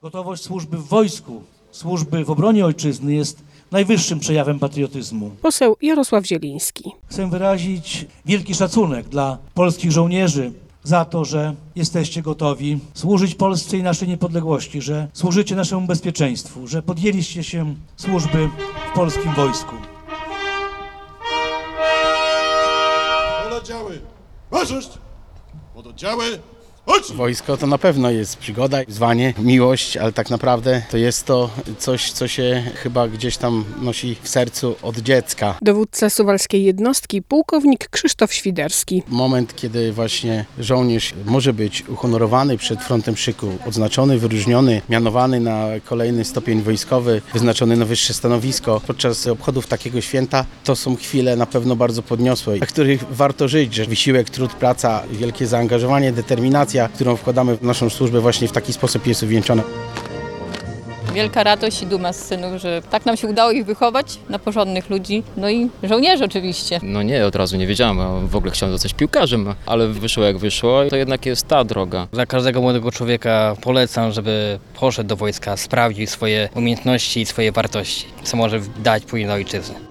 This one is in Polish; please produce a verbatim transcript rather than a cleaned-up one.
Gotowość służby w wojsku, służby w obronie ojczyzny jest najwyższym przejawem patriotyzmu. Poseł Jarosław Zieliński. Chcę wyrazić wielki szacunek dla polskich żołnierzy za to, że jesteście gotowi służyć Polsce i naszej niepodległości, że służycie naszemu bezpieczeństwu, że podjęliście się służby w polskim wojsku. Pododdziały, marzyć! Pododdziały, chodź! Wojsko to na pewno jest przygoda, wyzwanie, miłość, ale tak naprawdę to jest to coś, co się chyba gdzieś tam nosi w sercu od dziecka. Dowódca suwalskiej jednostki, pułkownik Krzysztof Świderski. Moment, kiedy właśnie żołnierz może być uhonorowany przed frontem szyku, odznaczony, wyróżniony, mianowany na kolejny stopień wojskowy, wyznaczony na wyższe stanowisko. Podczas obchodów takiego święta to są chwile na pewno bardzo podniosłe, na których warto żyć, że wysiłek, trud, praca, wielkie zaangażowanie, determinacja, którą wkładamy w naszą służbę, właśnie w taki sposób jest uwieńczona. Wielka radość i duma z synów, że tak nam się udało ich wychować na porządnych ludzi, no i żołnierzy oczywiście. No nie, od razu nie wiedziałem, a w ogóle chciałem zostać piłkarzem, ale wyszło jak wyszło, to jednak jest ta droga. Dla każdego młodego człowieka polecam, żeby poszedł do wojska, sprawdził swoje umiejętności i swoje wartości, co może dać później dla ojczyzny.